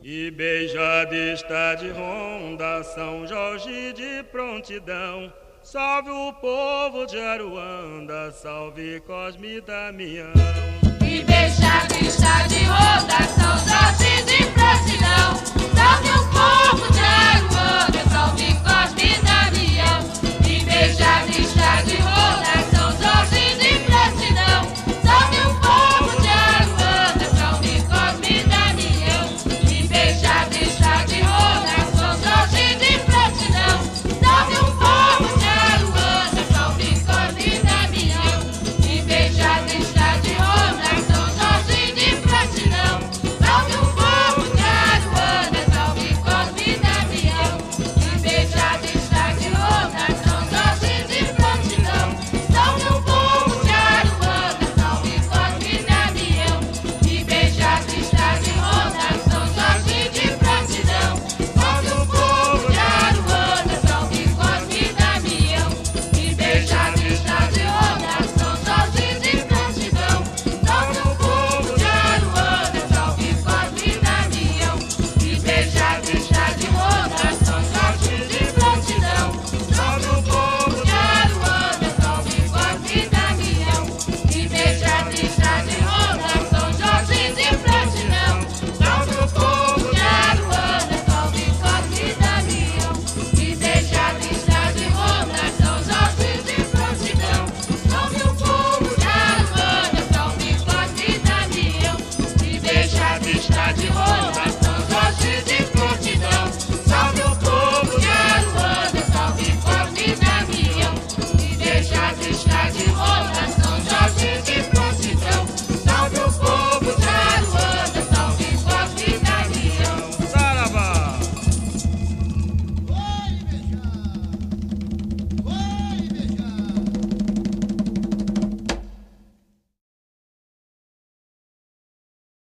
E beijada está de ronda São Jorge de prontidão. Salve o povo de Aruanda, salve Cosme e Damião. E beijada está de ronda São Jorge de